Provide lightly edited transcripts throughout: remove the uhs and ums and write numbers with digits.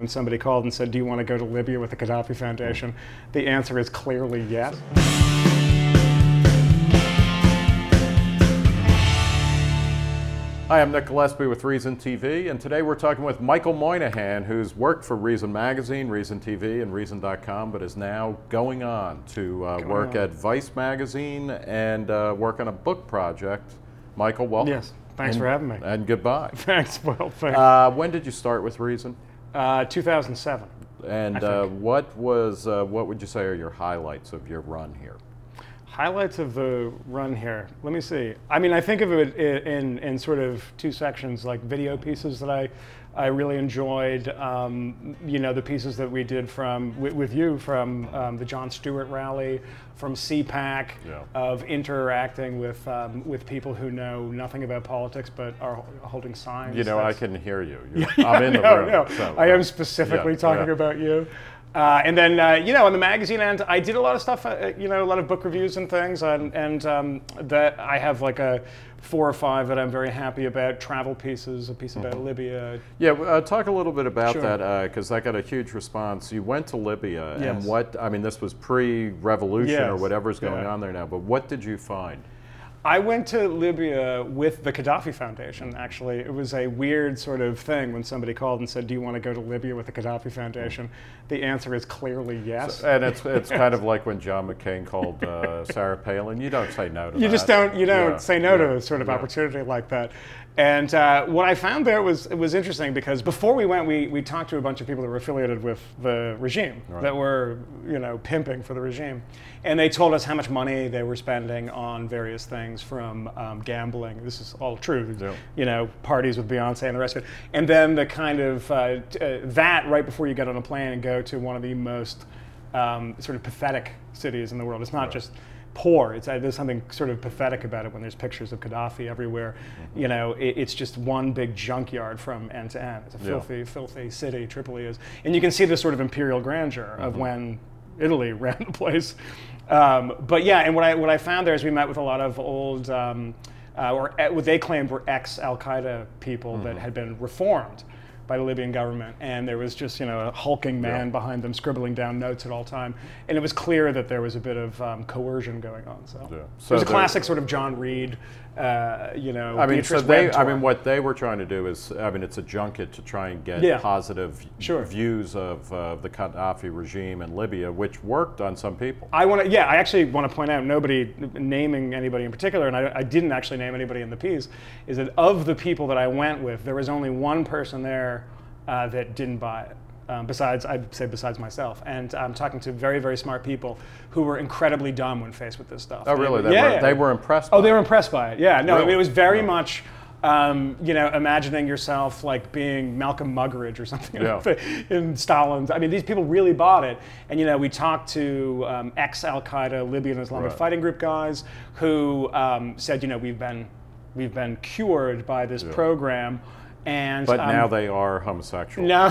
When somebody called and said, do you want to go to Libya with the Gaddafi Foundation? The answer is clearly yes. Hi, I'm Nick Gillespie with Reason TV, and today we're talking with Michael Moynihan, who's worked for Reason Magazine, Reason TV, and Reason.com, but is now going on to work at Vice Magazine and work on a book project. Michael, welcome. Yes, thanks for having me. And goodbye. Thanks, well, thanks. When did you start with Reason? 2007. And what would you say are your highlights of your run here? Highlights of the run here. Let me see. I mean, I think of it in sort of two sections, like video pieces that I really enjoyed. You know, the pieces that we did with you from the Jon Stewart rally, from CPAC, of interacting with people who know nothing about politics but are holding signs. You know, I can hear you. I'm in the room. No, so, I am specifically talking about you. And then, you know, on the magazine end, I did a lot of stuff, you know, a lot of book reviews and things, and that I have like 4 or 5 that I'm very happy about, travel pieces, a piece about Libya. Yeah, talk a little bit about that, because that got a huge response. You went to Libya, and I mean, this was pre-revolution or whatever's going on there now, but what did you find? I went to Libya with the Gaddafi Foundation, actually. It was a weird sort of thing when somebody called and said, do you want to go to Libya with the Gaddafi Foundation? The answer is clearly yes. And it's kind of like when John McCain called Sarah Palin. You don't say no to that. You just don't, say no to a sort of opportunity like that. And what I found there was interesting, because before we went, we talked to a bunch of people that were affiliated with the regime, that were, you know, pimping for the regime. And they told us how much money they were spending on various things, from gambling. This is all true. You know, parties with Beyonce and the rest of it. And then the kind of, that right before you get on a plane and go to one of the most sort of pathetic cities in the world. It's not just poor. There's something sort of pathetic about it when there's pictures of Gaddafi everywhere. You know, it's just one big junkyard from end to end. It's a filthy, filthy city, Tripoli is. And you can see the sort of imperial grandeur of when Italy ran the place. But yeah, and what I found there is we met with a lot of old, or what they claimed were ex-Al-Qaeda people that had been reformed by the Libyan government, and there was just, you know, a hulking man behind them scribbling down notes at all time, and it was clear that there was a bit of coercion going on. So it was a classic sort of John Reed, you know. I mean, what they were trying to do is, I mean, it's a junket to try and get positive views of the Gaddafi regime in Libya, which worked on some people. I actually want to point out, nobody naming anybody in particular, and I didn't actually name anybody in the piece, is that of the people that I went with, there was only one person there that didn't buy it. Besides myself. And I'm talking to very, very smart people who were incredibly dumb when faced with this stuff. Oh, really? They were impressed by it? Oh, they were impressed by it, yeah. No, really? I mean, it was very much, you know, imagining yourself like being Malcolm Muggeridge or something in Stalin's. I mean, these people really bought it. And, you know, we talked to ex-Al-Qaeda, Libyan Islamic Fighting Group guys who said, you know, we've been cured by this program. But now they are homosexual. No,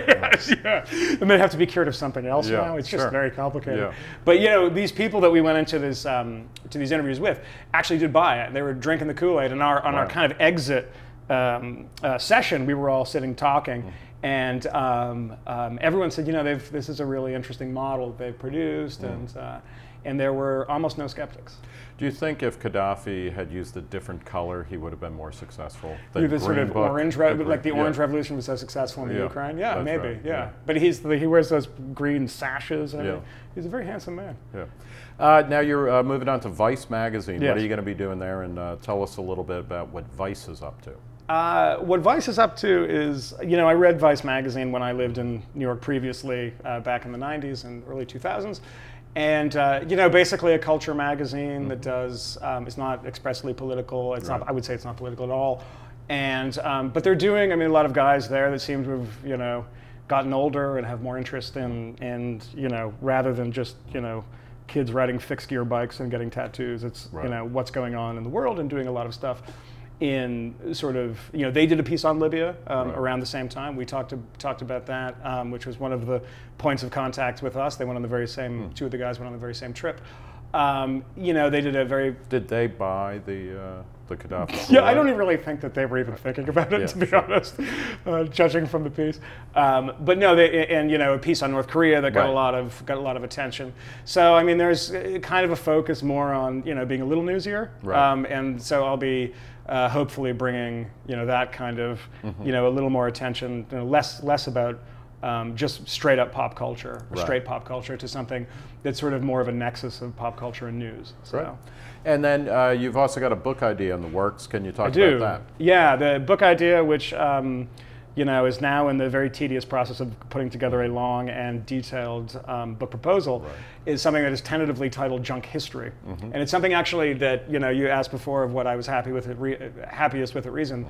and they have to be cured of something else now. It's just very complicated. But you know, these people that we went into this to these interviews with actually did buy it. They were drinking the Kool-Aid, and on our kind of exit session, we were all sitting talking, and everyone said, you know, this is a really interesting model that they've produced, and there were almost no skeptics. Do you think if Gaddafi had used a different color, he would have been more successful? The sort of orange, like the Orange Revolution was so successful in the Ukraine? Yeah, maybe, But he wears those green sashes, and he's a very handsome man. Now you're moving on to Vice Magazine. What are you going to be doing there? And tell us a little bit about what Vice is up to. What Vice is up to is, you know, I read Vice Magazine when I lived in New York previously, back in the 90s and early 2000s. And you know, basically a culture magazine that does, it's not expressly political. It's not. I would say it's not political at all. And but they're doing. I mean, a lot of guys there that seem to have, you know, gotten older and have more interest in you know, rather than just, you know, kids riding fixed gear bikes and getting tattoos. It's you know, what's going on in the world, and doing a lot of stuff in sort of, you know, they did a piece on Libya around the same time. We talked about that, which was one of the points of contact with us. They went on the very same, two of the guys went on the very same trip. You know, they did a very... Did they buy the the Gaddafi. Yeah, I don't even really think that they were even thinking about it, to be honest, judging from the piece. But no, a piece on North Korea that got a lot of attention. So I mean, there's kind of a focus more on being a little newsier, and so I'll be hopefully bringing that kind of a little more attention, less about just straight up pop culture, or straight pop culture, to something that's sort of more of a nexus of pop culture and news. So. Right. And then you've also got a book idea in the works. Can you talk about that? Yeah, the book idea, which is now in the very tedious process of putting together a long and detailed book proposal, is something that is tentatively titled Junk History. And it's something actually that you asked before of what I was happiest with at Reason.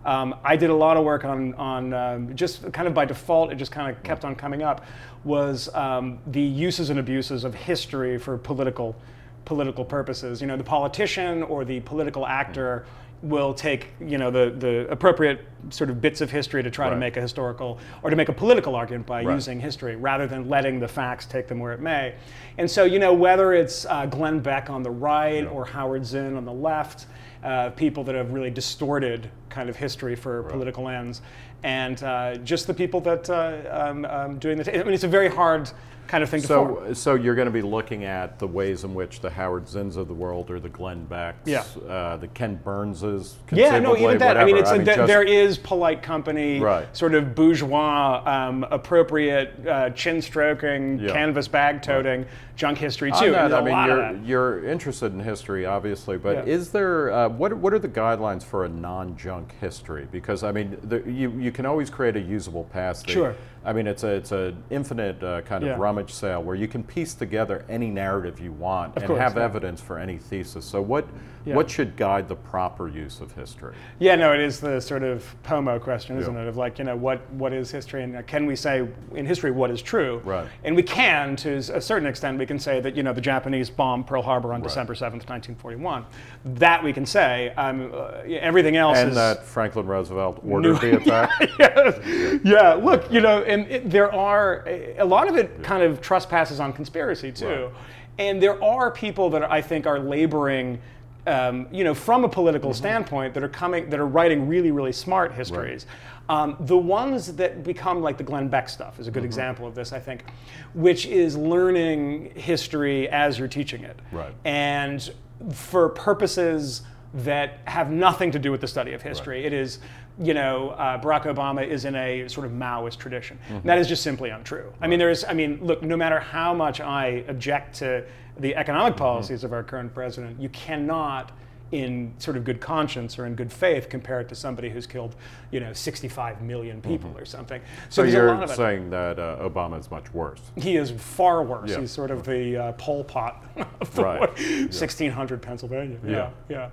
I did a lot of work on just kind of by default, it just kind of kept on coming up, was the uses and abuses of history for political purposes. The politician or the political actor will take the appropriate sort of bits of history to try to make a historical or to make a political argument by using history, rather than letting the facts take them where it may. And so whether it's Glenn Beck on the right or Howard Zinn on the left, people that have really distorted kind of history for political ends, and just the people that doing the. I mean, it's a very hard kind of thing to form. So you're going to be looking at the ways in which the Howard Zinns of the world, or the Glenn Becks, the Ken Burnses, even that. Whatever. I mean, there is polite company, sort of bourgeois, appropriate, chin-stroking, canvas bag-toting junk history too. You're interested in history, obviously, but is there what are the guidelines for a non-junk history? Because I mean, you can always create a usable past. Sure. I mean, it's an infinite kind of rummage sale where you can piece together any narrative you want and have evidence for any thesis. So what should guide the proper use of history? Yeah, no, it is the sort of POMO question, isn't it? Of like, what is history, and can we say in history what is true? Right. And we can, to a certain extent, we can say that the Japanese bombed Pearl Harbor on December 7th, 1941. That we can say. Everything else is... And that Franklin Roosevelt ordered the attack? Yeah, look, and there are, a lot of it kind of trespasses on conspiracy too. And there are people that I think are laboring, from a political standpoint, that are writing really, really smart histories. The ones that become like the Glenn Beck stuff is a good example of this, I think, which is learning history as you're teaching it. And for purposes that have nothing to do with the study of history. It is, Barack Obama is in a sort of Maoist tradition. That is just simply untrue. I mean, look, no matter how much I object to the economic policies of our current president, you cannot, in sort of good conscience or in good faith, compare it to somebody who's killed, 65 million people or something. So you're saying that Obama is much worse? He is far worse. He's sort of the Pol Pot of 1600 Pennsylvania. Yeah.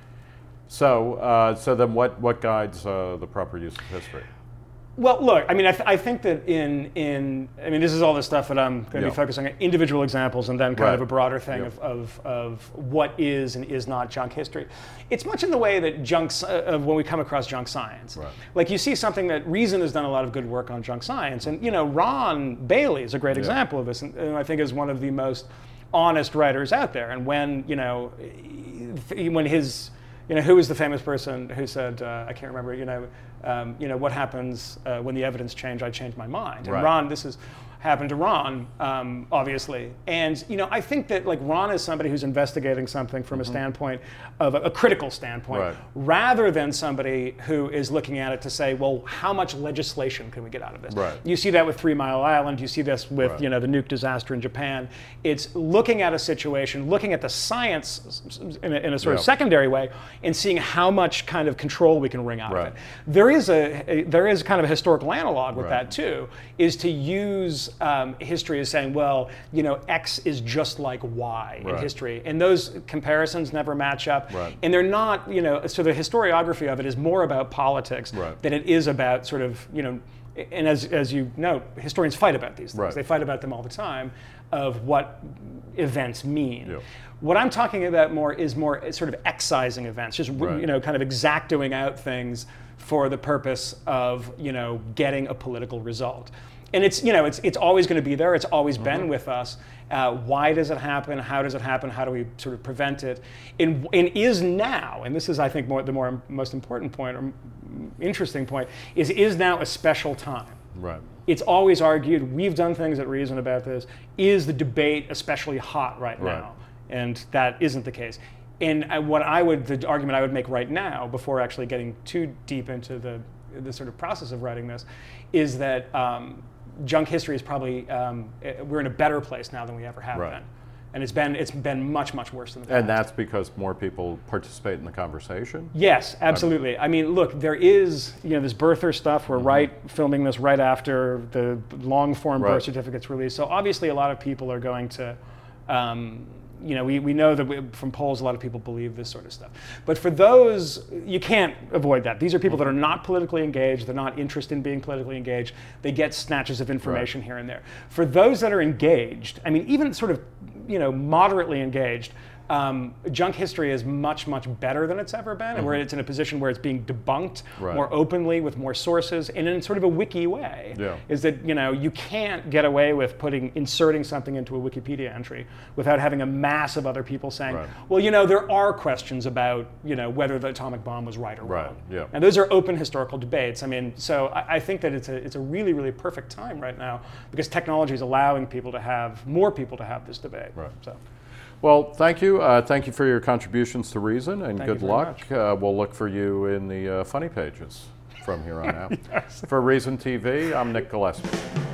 So then what guides the proper use of history? Well, look, I mean, I think that this is all the stuff that I'm going to be focusing on, individual examples, and then kind of a broader thing of what is and is not junk history. It's much in the way that when we come across junk science. Like you see something that Reason has done a lot of good work on junk science, and Ron Bailey is a great example of this, and I think is one of the most honest writers out there. And when his who was the famous person who said, I can't remember, what happens when the evidence changed, I changed my mind. And Ron, this has happened to Ron, obviously. And, I think that like Ron is somebody who's investigating something from a standpoint of a critical standpoint, rather than somebody who is looking at it to say, well, how much legislation can we get out of this? You see that with 3 Mile Island, you see this with, the nuke disaster in Japan. It's looking at a situation, looking at the science in a sort of secondary way, and seeing how much kind of control we can wring out of it. There is kind of a historical analog with that too, is to use history as saying, well, X is just like Y in history, and those comparisons never match up, and they're not, so the historiography of it is more about politics than it is about sort of, and as you know, historians fight about these things. They fight about them all the time, of what events mean. What I'm talking about is more sort of excising events, just kind of exactoing out things for the purpose of getting a political result. And it's, it's always going to be there. It's always been with us. Why does it happen? How does it happen? How do we sort of prevent it? And is now, and this is, I think, the most important point or interesting point, is now a special time. Right. It's always argued, we've done things at Reason about this. Is the debate especially hot right now? And that isn't the case. And the argument I would make right now, before actually getting too deep into the sort of process of writing this, is that junk history is probably, we're in a better place now than we ever have been. And it's been much, much worse than the past. And that's because more people participate in the conversation? Yes, absolutely. I mean, look, there is, this birther stuff. We're filming this right after the long-form birth certificate's released. So obviously a lot of people are going to, we know that from polls, a lot of people believe this sort of stuff. But for those, you can't avoid that. These are people that are not politically engaged. They're not interested in being politically engaged. They get snatches of information here and there. For those that are engaged, I mean, even sort of, moderately engaged, junk history is much, much better than it's ever been, and where it's in a position where it's being debunked more openly with more sources, and in sort of a wiki way. Is that you can't get away with inserting something into a Wikipedia entry without having a mass of other people saying, well, there are questions about whether the atomic bomb was right or wrong. And those are open historical debates. I mean, so I think that it's a really, really perfect time right now because technology is allowing more people to have this debate. So. Well, thank you. Thank you for your contributions to Reason, and good luck. Much. We'll look for you in the funny pages from here on out. For Reason TV, I'm Nick Gillespie.